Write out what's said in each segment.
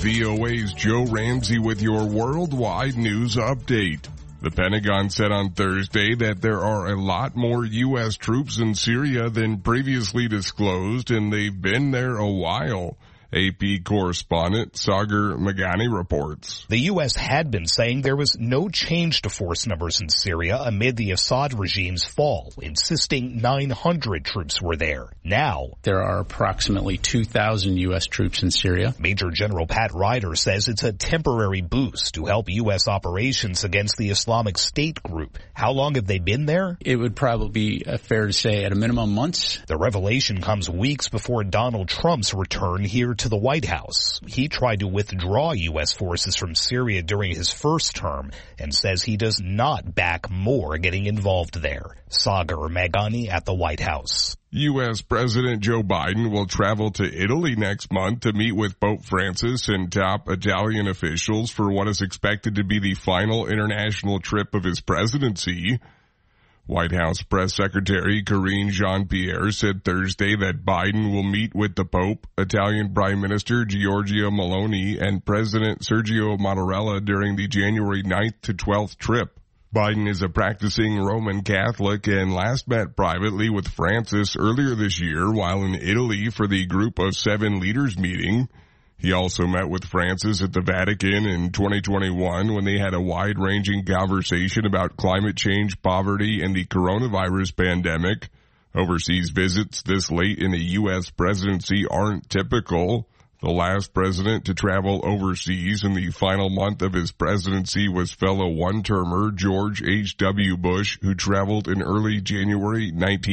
VOA's Joe Ramsey with your worldwide news update. The Pentagon said on Thursday that there are a lot more U.S. troops in Syria than previously disclosed, and they've been there a while. AP correspondent Sagar Meghani reports. The U.S. had been saying there was no change to force numbers in Syria amid the Assad regime's fall, insisting 900 troops were there. Now, there are approximately 2,000 U.S. troops in Syria. Major General Pat Ryder says it's a temporary boost to help U.S. operations against the Islamic State group. How long have they been there? It would probably be fair to say at a minimum months. The revelation comes weeks before Donald Trump's return here to the White House. He tried to withdraw U.S. forces from Syria during his first term and says he does not back more getting involved there. Sagar Meghani at the White House. U.S. President Joe Biden will travel to Italy next month to meet with Pope Francis and top Italian officials for what is expected to be the final international trip of his presidency. White House Press Secretary Karine Jean-Pierre said Thursday that Biden will meet with the Pope, Italian Prime Minister Giorgia Meloni, and President Sergio Mattarella during the January 9th to 12th trip. Biden is a practicing Roman Catholic and last met privately with Francis earlier this year while in Italy for the Group of Seven Leaders meeting. He also met with Francis at the Vatican in 2021 when they had a wide-ranging conversation about climate change, poverty, and the coronavirus pandemic. Overseas visits this late in the U.S. presidency aren't typical. The last president to travel overseas in the final month of his presidency was fellow one-termer George H.W. Bush, who traveled in early January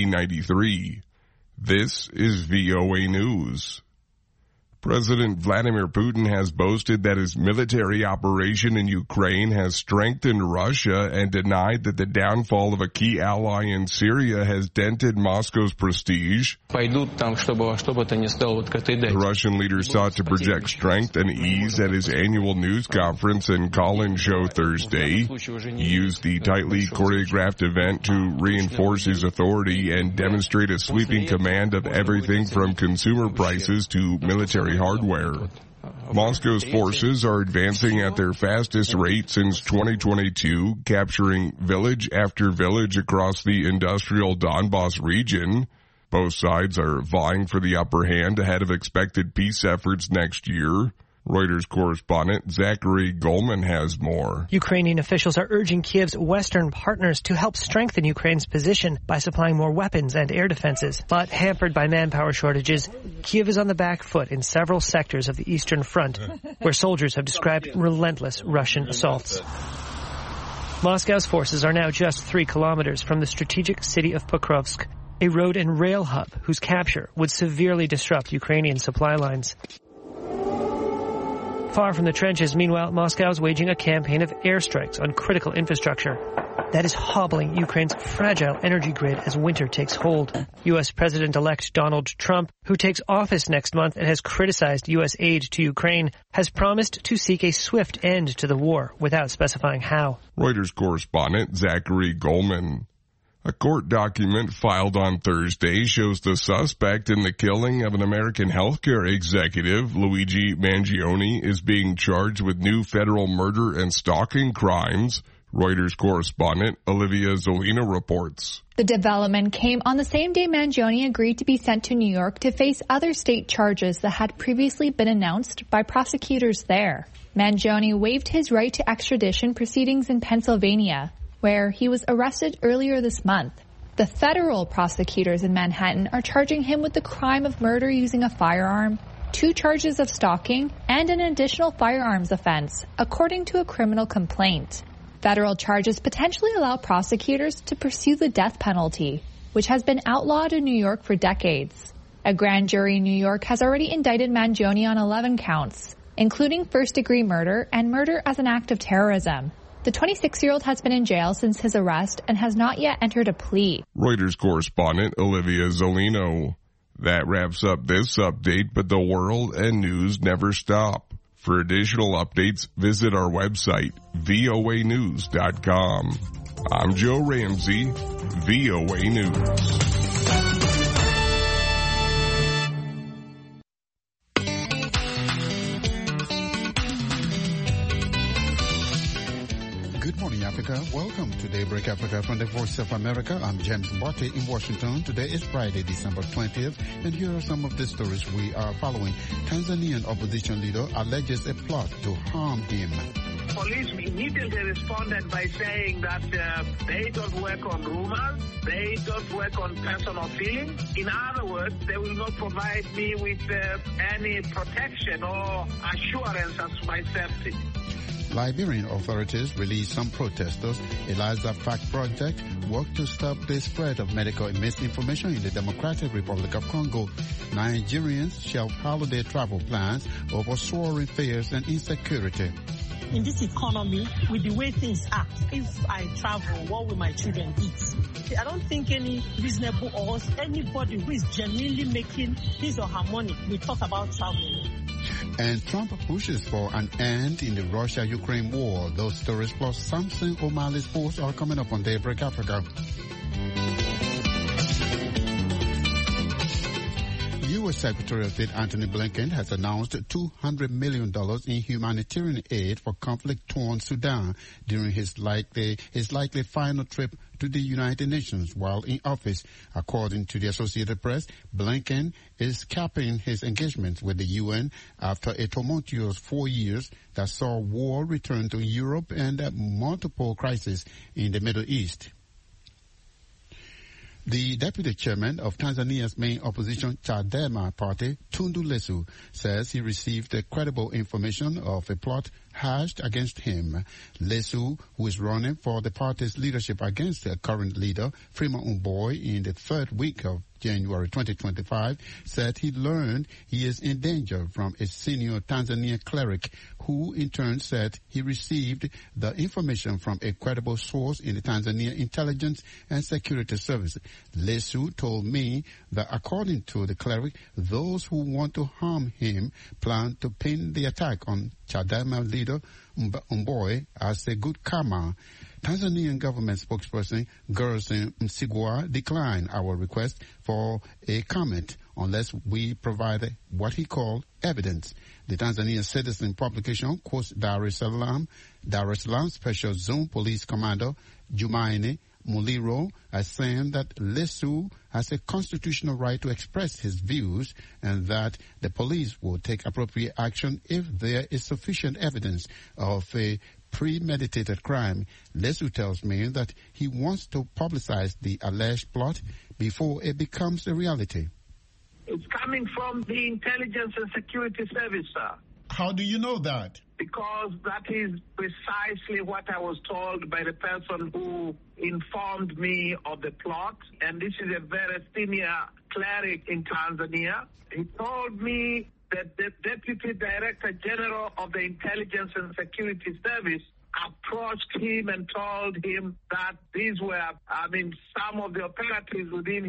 1993. This is VOA News. President Vladimir Putin has boasted that his military operation in Ukraine has strengthened Russia and denied that the downfall of a key ally in Syria has dented Moscow's prestige. The Russian leader sought to project strength and ease at his annual news conference and call-in show Thursday. He used the tightly choreographed event to reinforce his authority and demonstrate a sweeping command of everything from consumer prices to military hardware. Moscow's forces are advancing at their fastest rate since 2022, capturing village after village across the industrial Donbas region. Both sides are vying for the upper hand ahead of expected peace efforts next year. Reuters correspondent Zachary Goldman has more. Ukrainian officials are urging Kiev's Western partners to help strengthen Ukraine's position by supplying more weapons and air defenses. But hampered by manpower shortages, Kiev is on the back foot in several sectors of the Eastern Front, where soldiers have described relentless Russian assaults. Moscow's forces are now just 3 kilometers from the strategic city of Pokrovsk, a road and rail hub whose capture would severely disrupt Ukrainian supply lines. Far from the trenches, meanwhile, Moscow is waging a campaign of airstrikes on critical infrastructure that is hobbling Ukraine's fragile energy grid as winter takes hold. U.S. President-elect Donald Trump, who takes office next month and has criticized U.S. aid to Ukraine, has promised to seek a swift end to the war without specifying how. Reuters correspondent Zachary Goldman. A court document filed on Thursday shows the suspect in the killing of an American healthcare executive, Luigi Mangione, is being charged with new federal murder and stalking crimes. Reuters correspondent Olivia Zolino reports. The development came on the same day Mangione agreed to be sent to New York to face other state charges that had previously been announced by prosecutors there. Mangione waived his right to extradition proceedings in Pennsylvania, where he was arrested earlier this month. The federal prosecutors in Manhattan are charging him with the crime of murder using a firearm, 2 charges of stalking, and an additional firearms offense, according to a criminal complaint. Federal charges potentially allow prosecutors to pursue the death penalty, which has been outlawed in New York for decades. A grand jury in New York has already indicted Mangione on 11 counts, including first-degree murder and murder as an act of terrorism. The 26-year-old has been in jail since his arrest and has not yet entered a plea. Reuters correspondent Olivia Zolino. That wraps up this update, but the world and news never stop. For additional updates, visit our website, voanews.com. I'm Joe Ramsey, VOA News. Africa. Welcome to Daybreak Africa from the Voice of America. I'm James Botte in Washington. Today is Friday, December 20th, and here are some of the stories we are following. Tanzanian opposition leader alleges a plot to harm him. Police immediately responded by saying that they don't work on rumors, they don't work on personal feelings. In other words, they will not provide me with any protection or assurance as to my safety. Liberian authorities released some protesters. Eliza Fact Project worked to stop the spread of medical misinformation in the Democratic Republic of Congo. Nigerians shelve holiday travel plans over soaring fares and insecurity. In this economy, with the way things are, if I travel, what will my children eat? I don't think any reasonable or anybody who is genuinely making his or her money will talk about traveling. And Trump pushes for an end in the Russia-Ukraine war. Those stories plus Samson O'Malley's posts are coming up on Daybreak Africa. U.S. Secretary of State Antony Blinken has announced $200 million in humanitarian aid for conflict-torn Sudan during his likely final trip to the United Nations while in office. According to the Associated Press, Blinken is capping his engagements with the UN after a tumultuous 4 years that saw war return to Europe and multiple crises in the Middle East. The deputy chairman of Tanzania's main opposition Chadema party, Tundu Lissu, says he received credible information of a plot hatched against him. Lissu, who is running for the party's leadership against the current leader, Freeman Mbowe, in the third week of January 2025, said he learned he is in danger from a senior Tanzanian cleric who in turn said he received the information from a credible source in the Tanzania Intelligence and Security Service. Lissu told me that according to the cleric, those who want to harm him plan to pin the attack on Chadema leader Mbowe as a good karma. Tanzanian government spokesperson Gerson Msigwa declined our request for a comment unless we provide what he called evidence. The Tanzanian Citizen publication quotes Dar es Salaam Special Zone Police Commander Jumaine Muliro as saying that Lissu has a constitutional right to express his views and that the police will take appropriate action if there is sufficient evidence of a premeditated crime. Lissu tells me that he wants to publicize the alleged plot before it becomes a reality. It's coming from the Intelligence and Security Service, sir. How do you know that? Because that is precisely what I was told by the person who informed me of the plot. And this is a very senior cleric in Tanzania. He told me that the Deputy Director General of the Intelligence and Security Service approached him and told him that these were, some of the operatives within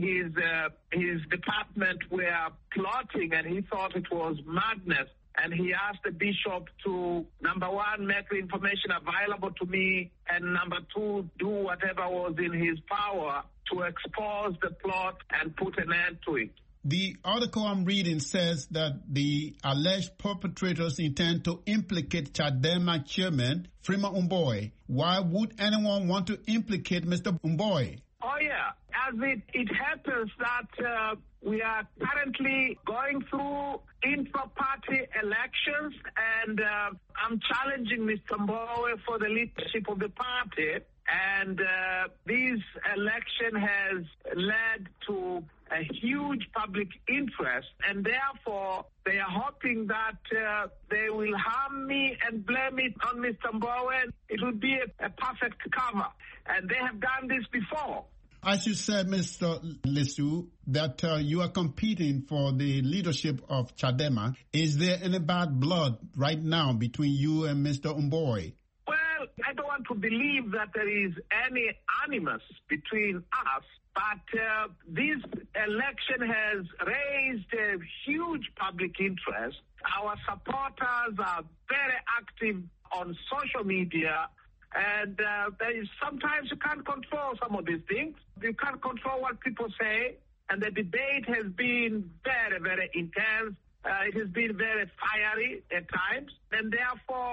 his department were plotting, and he thought it was madness. And he asked the bishop to, number one, make the information available to me, and number two, do whatever was in his power to expose the plot and put an end to it. The article I'm reading says that the alleged perpetrators intend to implicate Chadema chairman Freeman Mbowe. Why would anyone want to implicate Mr. Mbowe? Oh, yeah. As it happens that we are currently going through intra-party elections, and I'm challenging Mr. Mbowe for the leadership of the party. And this election has led to a huge public interest, and therefore they are hoping that they will harm me and blame it on Mr. Mbowe. It would be a perfect cover, and they have done this before. As you said, Mr. Lissu, that you are competing for the leadership of Chadema. Is there any bad blood right now between you and Mr. Mbowe? Well, I don't want to believe that there is any animus between us, but this election has raised a huge public interest. Our supporters are very active on social media, and sometimes you can't control some of these things. You can't control what people say, and the debate has been very, very intense. It has been very fiery at times, and therefore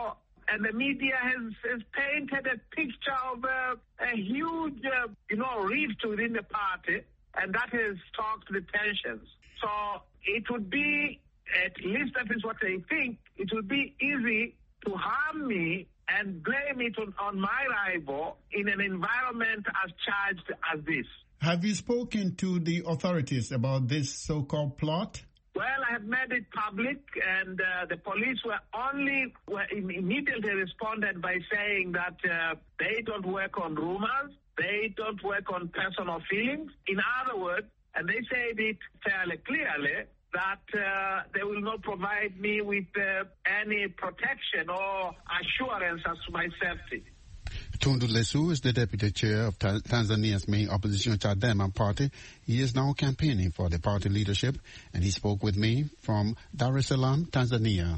and the media has painted a picture of a huge, rift within the party, and that has stoked the tensions. So it would be, at least that is what I think, it would be easy to harm me and blame it on my rival in an environment as charged as this. Have you spoken to the authorities about this so-called plot? Well, I have made it public, and the police immediately responded by saying that they don't work on rumors, they don't work on personal feelings. In other words, and they said it fairly clearly, that they will not provide me with any protection or assurance as to my safety. Tundu Lissu is the deputy chair of Tanzania's main opposition Chadema party. He is now campaigning for the party leadership, and he spoke with me from Dar es Salaam, Tanzania.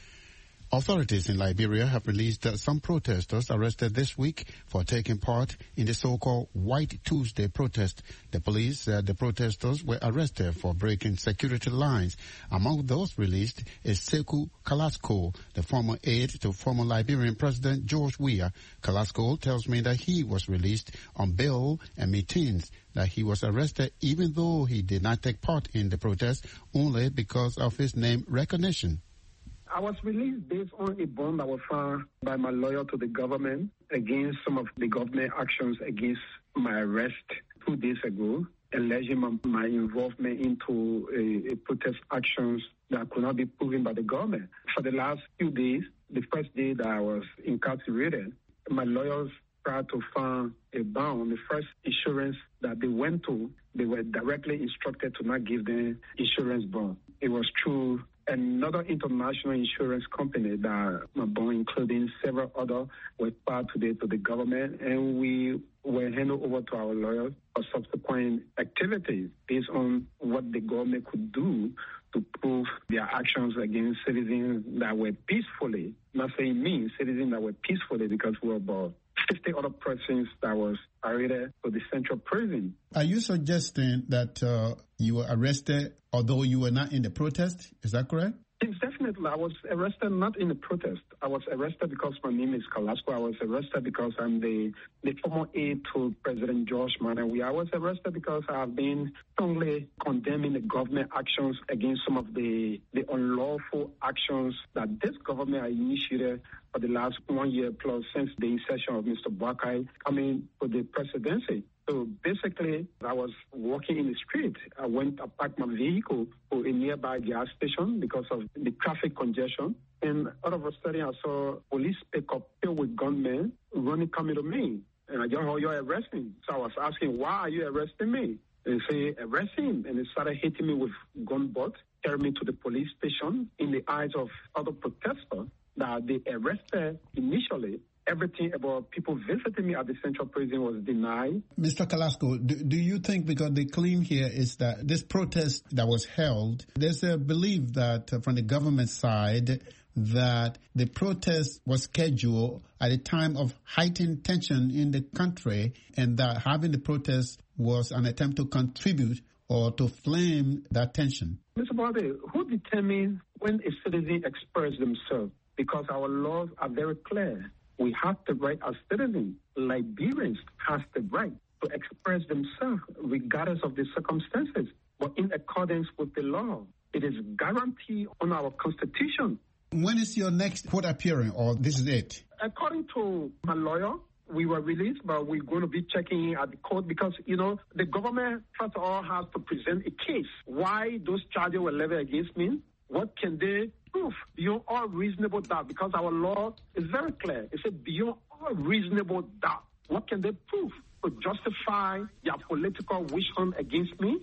Authorities in Liberia have released some protesters arrested this week for taking part in the so-called White Tuesday protest. The police said the protesters were arrested for breaking security lines. Among those released is Sekou Kalasko, the former aide to former Liberian President George Weah. Kalasko tells me that he was released on bail and maintains that he was arrested even though he did not take part in the protest only because of his name recognition. I was released based on a bond that was filed by my lawyer to the government against some of the government actions against my arrest 2 days ago, alleging my involvement into a protest actions that could not be proven by the government. For the last few days, the first day that I was incarcerated, my lawyers tried to file a bond. The first insurance that they went to, they were directly instructed to not give them insurance bond. It was through another international insurance company that my bond, including several others, were filed today to the government, and we were handed over to our lawyers for subsequent activities based on what the government could do to prove their actions against citizens that were peacefully, not saying me, citizens that were peacefully, because we were about 50 other persons that was arrested for the central prison. Are you suggesting that you were arrested although you were not in the protest? Is that correct? It's definitely. I was arrested not in the protest. I was arrested because my name is Kalasko. I was arrested because I'm the former aide to President George Weah. I was arrested because I have been strongly condemning the government actions against some of the unlawful actions that this government has initiated for the last 1 year plus since the insertion of Mr. Boakai coming to the presidency. So basically, I was walking in the street. I parked my vehicle to a nearby gas station because of the traffic congestion. And all of a sudden, I saw police pickup filled with gunmen coming to me. And I just heard, "You're arresting." So I was asking, "Why are you arresting me?" And they say, "Arrest him." And they started hitting me with gun butts, carrying me to the police station in the eyes of other protesters that they arrested initially. Everything about people visiting me at the central prison was denied. Mr. Kalasko, do you think, because the claim here is that this protest that was held, there's a belief that from the government side that the protest was scheduled at a time of heightened tension in the country, and that having the protest was an attempt to contribute or to flame that tension? Mr. Bode, who determines when a citizen expresses themselves? Because our laws are very clear. We have the right as citizens. Liberians have the right to express themselves regardless of the circumstances, but in accordance with the law. It is guaranteed on our Constitution. When is your next court appearing, or this is it? According to my lawyer, we were released, but we're going to be checking in at the court because, the government, first of all, has to present a case. Why those charges were leveled against me? What can they prove beyond all reasonable doubt? Because our law is very clear. It says beyond all reasonable doubt. What can they prove to justify their political wish hunt against me?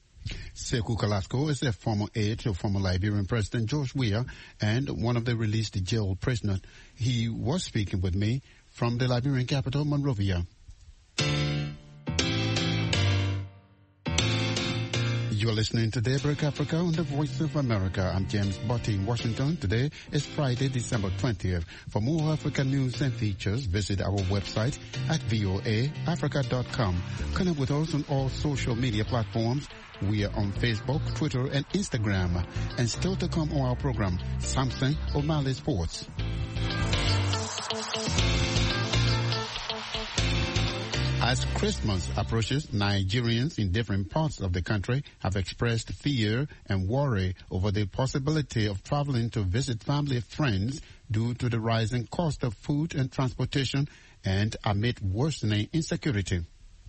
Sekou Kalasko is a former aide to former Liberian President George Weah and one of the released jail prisoners. He was speaking with me from the Liberian capital, Monrovia. You are listening to Daybreak Africa on the Voice of America. I'm James Botti in Washington. Today is Friday, December 20th. For more African news and features, visit our website at voaafrica.com. Connect with us on all social media platforms. We are on Facebook, Twitter, and Instagram. And still to come on our program, Samson O'Malley Sports. As Christmas approaches, Nigerians in different parts of the country have expressed fear and worry over the possibility of traveling to visit family and friends due to the rising cost of food and transportation and amid worsening insecurity.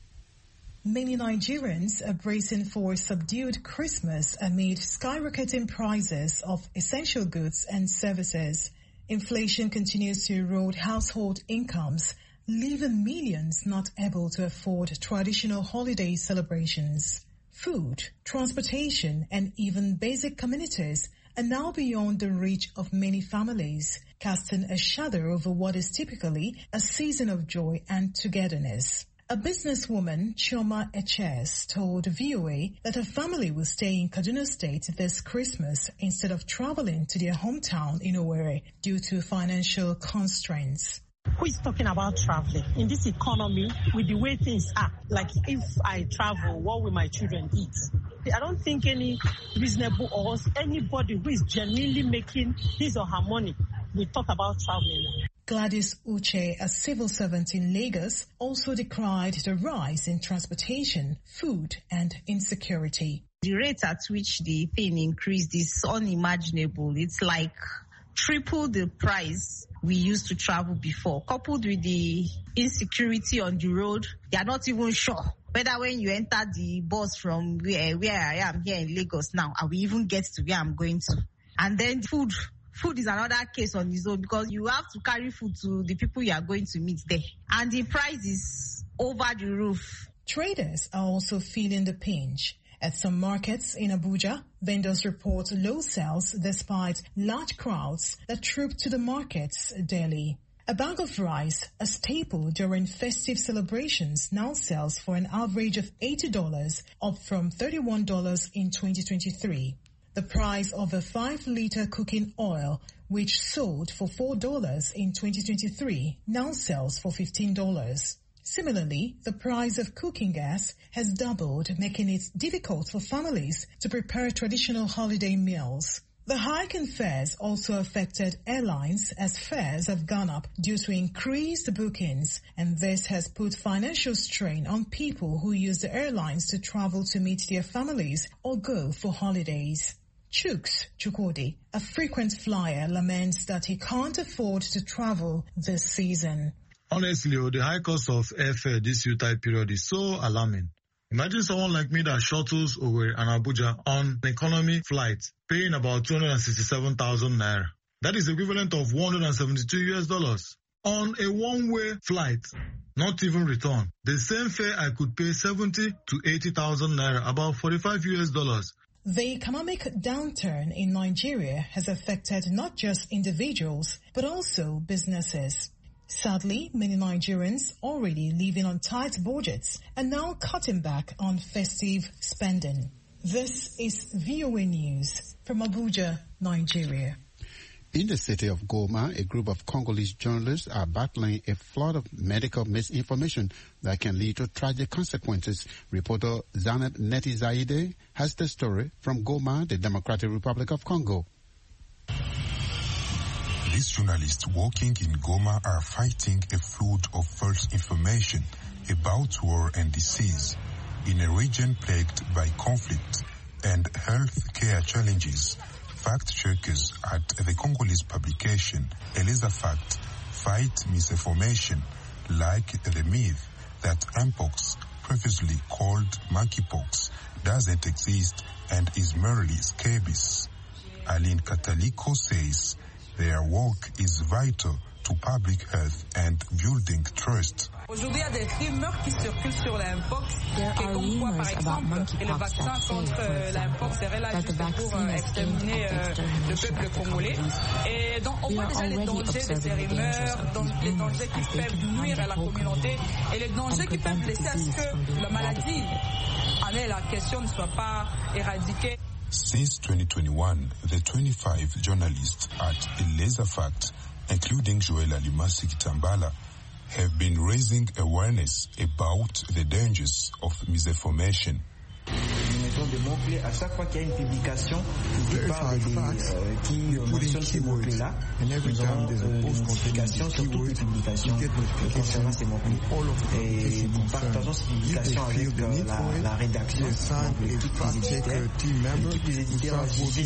Many Nigerians are bracing for a subdued Christmas amid skyrocketing prices of essential goods and services. Inflation continues to erode household incomes, leaving millions not able to afford traditional holiday celebrations. Food, transportation, and even basic amenities are now beyond the reach of many families, casting a shadow over what is typically a season of joy and togetherness. A businesswoman, Chioma Eches, told VOA that her family will stay in Kaduna State this Christmas instead of traveling to their hometown in Owerri due to financial constraints. Who is talking about traveling in this economy with the way things are? Like, if I travel, what will my children eat? I don't think any reasonable or anybody who is genuinely making his or her money will talk about traveling. Gladys Uche, a civil servant in Lagos, also decried the rise in transportation, food, and insecurity. The rate at which the thing increased is unimaginable. It's like triple the price we used to travel before. Coupled with the insecurity on the road, they are not even sure whether when you enter the bus from where I am here in Lagos now, I will even get to where I'm going to. And then food is another case on its own because you have to carry food to the people you are going to meet there. And the price is over the roof. Traders are also feeling the pinch. At some markets in Abuja, vendors report low sales despite large crowds that troop to the markets daily. A bag of rice, a staple during festive celebrations, now sells for an average of $80, up from $31 in 2023. The price of a 5-liter cooking oil, which sold for $4 in 2023, now sells for $15. Similarly, the price of cooking gas has doubled, making it difficult for families to prepare traditional holiday meals. The hike in fares also affected airlines as fares have gone up due to increased bookings, and this has put financial strain on people who use the airlines to travel to meet their families or go for holidays. Chuks Chukwudi, a frequent flyer, laments that he can't afford to travel this season. Honestly, the high cost of airfare this Utah period is so alarming. Imagine someone like me that shuttles Owerri and Abuja on an economy flight, paying about 267,000 naira. That is equivalent of $172 on a one-way flight, not even return. The same fare I could pay 70 to 80,000 naira, about $45. The economic downturn in Nigeria has affected not just individuals, but also businesses. Sadly, many Nigerians already living on tight budgets are now cutting back on festive spending. This is VOA News from Abuja, Nigeria. In the city of Goma, a group of Congolese journalists are battling a flood of medical misinformation that can lead to tragic consequences. Reporter Zanab Neti Zaide has the story from Goma, the Democratic Republic of Congo. These journalists working in Goma are fighting a flood of false information about war and disease in a region plagued by conflict and health care challenges. Fact-checkers at the Congolese publication Eleza Fact fight misinformation like the myth that mpox, previously called monkeypox, doesn't exist and is merely scabies. Aline Kataliko says their work is vital to public health and building trust. Aujourd'hui, il y a des rumeurs qui circulent sur la mpox, qui est comme quoi, par exemple, le vaccin contre la mpox serait là juste pour exterminer le peuple congolais. Et donc, on voit déjà les dangers de ces rumeurs, les dangers qui peuvent nuire à la communauté et les dangers qui peuvent laisser à ce que la maladie, la question ne soit pas éradiquée. Since 2021, the 25 journalists at Eleza Fact, including Joel Alimasi Kitambala, have been raising awareness about the dangers of misinformation. sont des mots-clés. À chaque fois qu'il y a une publication qui mentionne ces mots-clés-là, nous aurons une notification sur toutes les publications concernant ces mots-clés. Et nous partageons ces publications avec la rédaction, toutes les éditeurs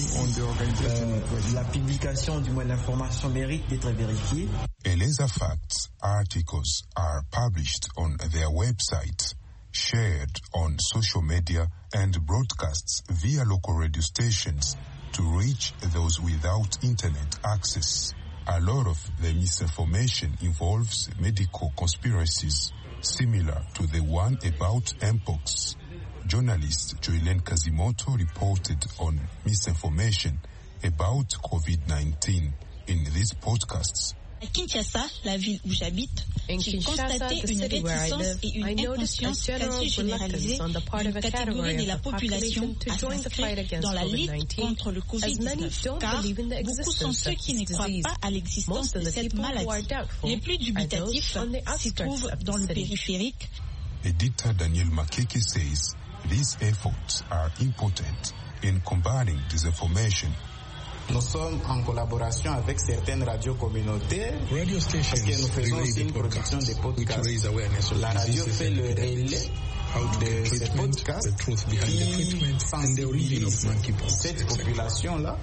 la publication, du moins l'information mérite d'être vérifiée. ELEZA Facts articles are published on their website, shared on social media, and broadcasts via local radio stations to reach those without internet access. A lot of the misinformation involves medical conspiracies, similar to the one about Mpox. Journalist Joylene Kazimoto reported on misinformation about COVID-19 in these podcasts. À Kinshasa, la ville où j'habite, j'ai constaté une réticence et une inconscience quasi généralisée d'une catégorie de la population à s'inscrire dans la lutte contre le Covid-19, car beaucoup sont ceux qui ne croient pas à l'existence de cette maladie. Les plus dubitatifs s'y trouvent dans le périphérique. Editor Daniel Makeke says these efforts are important in combating disinformation. Nous sommes en collaboration avec certaines radios communautaires parce que nous faisons aussi une production de podcasts. La radio fait le relais de ces podcasts qui sensibilisent cette population-là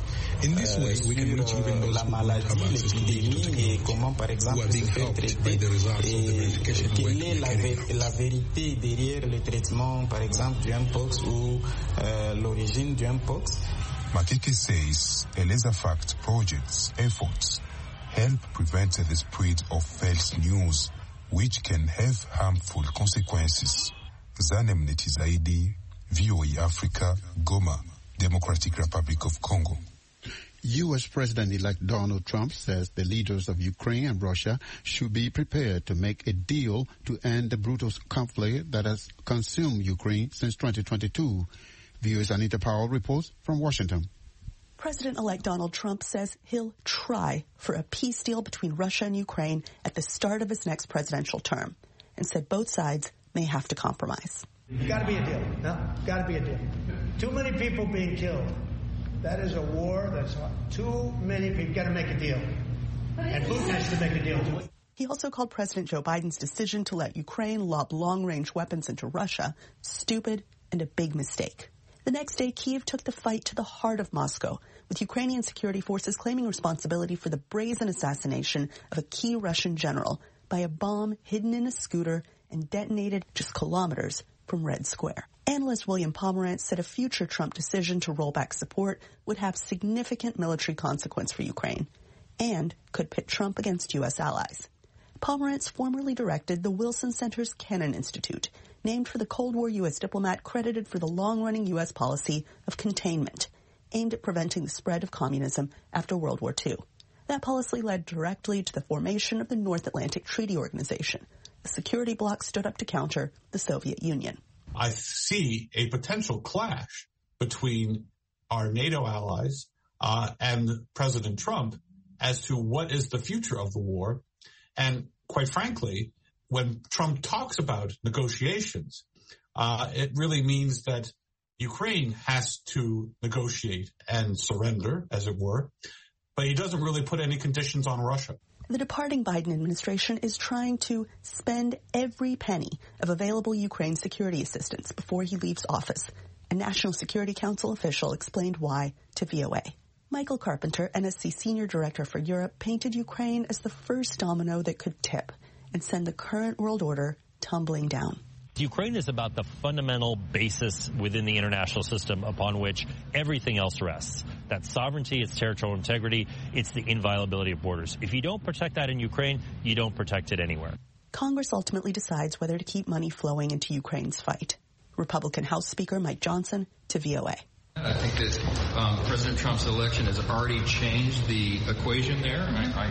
sur la maladie, l'épidémie et comment par exemple se faire traiter et quelle est la vérité derrière le traitement par exemple du Mpox ou l'origine du Mpox. Makeke says ELEZA Fact Project's efforts help prevent the spread of false news, which can have harmful consequences. Zanem Netizaidi, VOA Africa, Goma, Democratic Republic of Congo. U.S. President-elect Donald Trump says the leaders of Ukraine and Russia should be prepared to make a deal to end the brutal conflict that has consumed Ukraine since 2022. VOA's Anita Powell reports from Washington. President-elect Donald Trump says he'll try for a peace deal between Russia and Ukraine at the start of his next presidential term, and said both sides may have to compromise. Got to be a deal. No, got to be a deal. Too many people being killed. That is a war that's too many people. Got to make a deal. And Putin has to make a deal too. He also called President Joe Biden's decision to let Ukraine lob long-range weapons into Russia stupid and a big mistake. The next day, Kyiv took the fight to the heart of Moscow, with Ukrainian security forces claiming responsibility for the brazen assassination of a key Russian general by a bomb hidden in a scooter and detonated just kilometers from Red Square. Analyst William Pomerantz said a future Trump decision to roll back support would have significant military consequence for Ukraine and could pit Trump against U.S. allies. Pomerantz formerly directed the Wilson Center's Kennan Institute, named for the Cold War U.S. diplomat credited for the long-running U.S. policy of containment, aimed at preventing the spread of communism after World War II. That policy led directly to the formation of the North Atlantic Treaty Organization, a security bloc stood up to counter the Soviet Union. I see a potential clash between our NATO allies and President Trump as to what is the future of the war. And quite frankly, when Trump talks about negotiations, it really means that Ukraine has to negotiate and surrender, as it were, but he doesn't really put any conditions on Russia. The departing Biden administration is trying to spend every penny of available Ukraine security assistance before he leaves office. A National Security Council official explained why to VOA. Michael Carpenter, NSC Senior Director for Europe, painted Ukraine as the first domino that could tip and send the current world order tumbling down. Ukraine is about the fundamental basis within the international system upon which everything else rests. That's sovereignty, it's territorial integrity, it's the inviolability of borders. If you don't protect that in Ukraine, you don't protect it anywhere. Congress ultimately decides whether to keep money flowing into Ukraine's fight. Republican House Speaker Mike Johnson to VOA. I think that President Trump's election has already changed the equation there.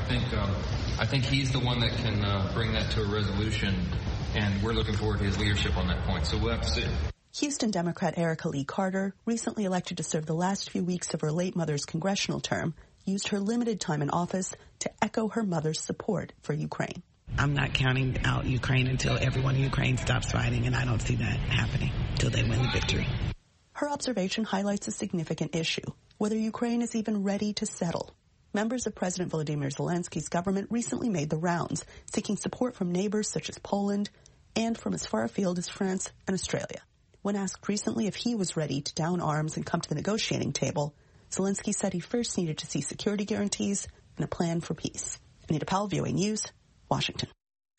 I think he's the one that can bring that to a resolution, and we're looking forward to his leadership on that point. So we'll have to see. Houston Democrat Erica Lee Carter, recently elected to serve the last few weeks of her late mother's congressional term, used her limited time in office to echo her mother's support for Ukraine. I'm not counting out Ukraine until everyone in Ukraine stops fighting, and I don't see that happening until they win the victory. Her observation highlights a significant issue, whether Ukraine is even ready to settle. Members of President Volodymyr Zelensky's government recently made the rounds, seeking support from neighbors such as Poland and from as far afield as France and Australia. When asked recently if he was ready to down arms and come to the negotiating table, Zelensky said he first needed to see security guarantees and a plan for peace. Anita Powell, VOA News, Washington.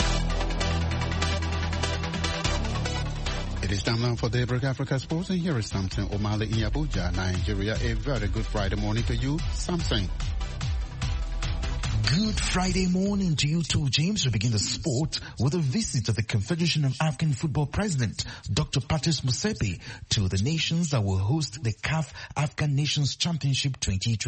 It is time now for Daybreak Africa Sports, and here is Samson O'Malley in Abuja, Nigeria. A very good Friday morning to you, Samson. Good Friday morning to you too, James. We begin the sport with a visit of the Confederation of African Football President, Dr. Patrice Motsepe, to the nations that will host the CAF African Nations Championship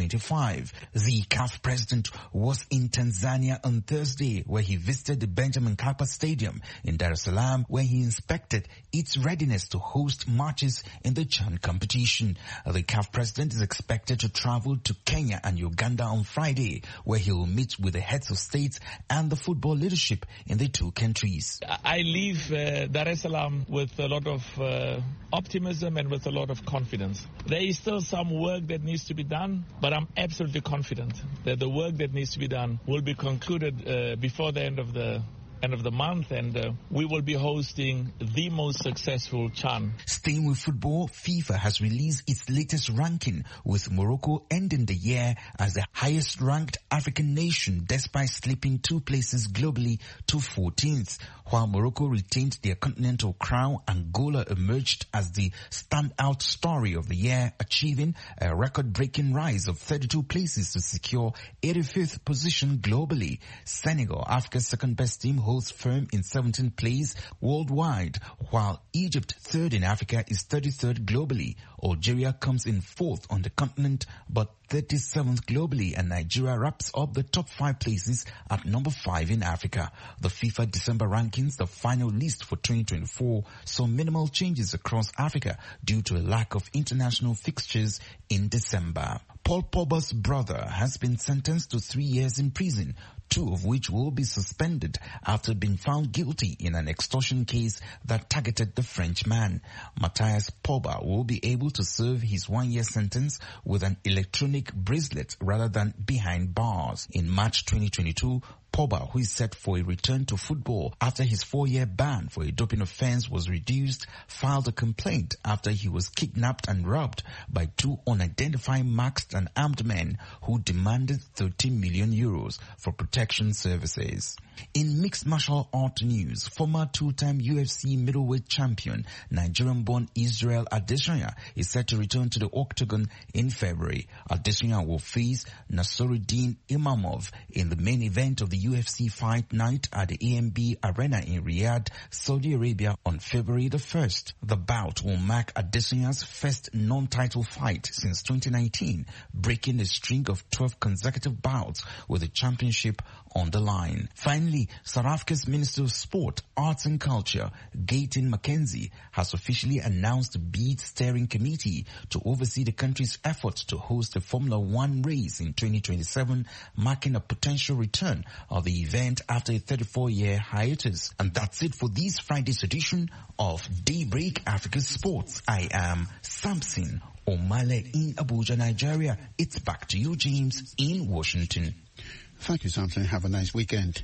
2025. The CAF president was in Tanzania on Thursday, where he visited the Benjamin Mkapa Stadium in Dar es Salaam, where he inspected its readiness to host matches in the CHAN competition. The CAF president is expected to travel to Kenya and Uganda on Friday, where he will meet with the heads of states and the football leadership in the two countries. I leave Dar es Salaam with a lot of optimism and with a lot of confidence. There is still some work that needs to be done, but I'm absolutely confident that the work that needs to be done will be concluded before the end of the month, and we will be hosting the most successful CHAN. Staying with football, FIFA has released its latest ranking, with Morocco ending the year as the highest ranked African nation despite slipping 2 places globally to 14th. While Morocco retained their continental crown, Angola emerged as the standout story of the year, achieving a record-breaking rise of 32 places to secure 85th position globally. Senegal, Africa's second-best team, holds firm in 17th place worldwide, while Egypt, third in Africa, is 33rd globally. Algeria comes in 4th on the continent, but 37th globally, and Nigeria wraps up the top 5 places at number 5 in Africa. The FIFA December rankings, the final list for 2024, saw minimal changes across Africa due to a lack of international fixtures in December. Paul Pogba's brother has been sentenced to 3 years in prison, 2 of which will be suspended after being found guilty in an extortion case that targeted the Frenchman. Matthias Pogba will be able to serve his 1-year sentence with an electronic bracelet rather than behind bars. In March 2022, Pogba, who is set for a return to football after his 4-year ban for a doping offense was reduced, filed a complaint after he was kidnapped and robbed by 2 unidentified masked and armed men who demanded 30 million euros for protection services. In mixed martial art news, former 2-time UFC middleweight champion, Nigerian-born Israel Adesanya is set to return to the octagon in February. Adesanya will face Nasruddin Imamov in the main event of the UFC Fight Night at the AMB Arena in Riyadh, Saudi Arabia on February the 1st. The bout will mark Adesanya's first non-title fight since 2019, breaking a string of 12 consecutive bouts with the championship on the line. Finally, South Africa's Minister of Sport, Arts and Culture, Gayton McKenzie, has officially announced a bid steering committee to oversee the country's efforts to host a Formula One race in 2027, marking a potential return of the event after a 34-year hiatus. And that's it for this Friday's edition of Daybreak Africa Sports. I am Samson O'Malley in Abuja, Nigeria. It's back to you, James, in Washington. Thank you, Samson. Have a nice weekend.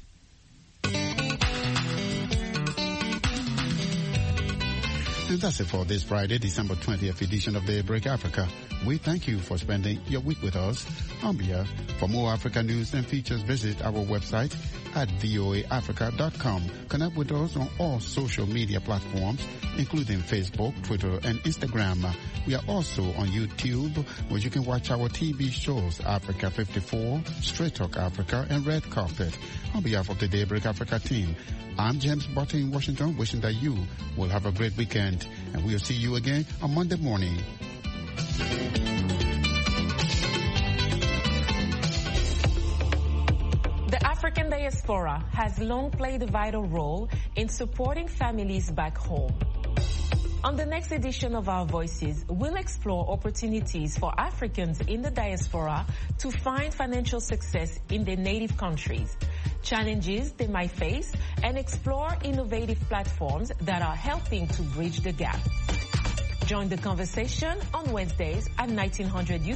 And that's it for this Friday, December 20th edition of Daybreak Africa. We thank you for spending your week with us. For more Africa news and features, visit our website at voaafrica.com. Connect with us on all social media platforms, including Facebook, Twitter, and Instagram. We are also on YouTube, where you can watch our TV shows, Africa 54, Straight Talk Africa, and Red Carpet. On behalf of the Daybreak Africa team, I'm James Barton in Washington, wishing that you will have a great weekend, and we'll see you again on Monday morning. The African diaspora has long played a vital role in supporting families back home. On the next edition of Our Voices, we'll explore opportunities for Africans in the diaspora to find financial success in their native countries, challenges they might face, and explore innovative platforms that are helping to bridge the gap. Join the conversation on Wednesdays at 1900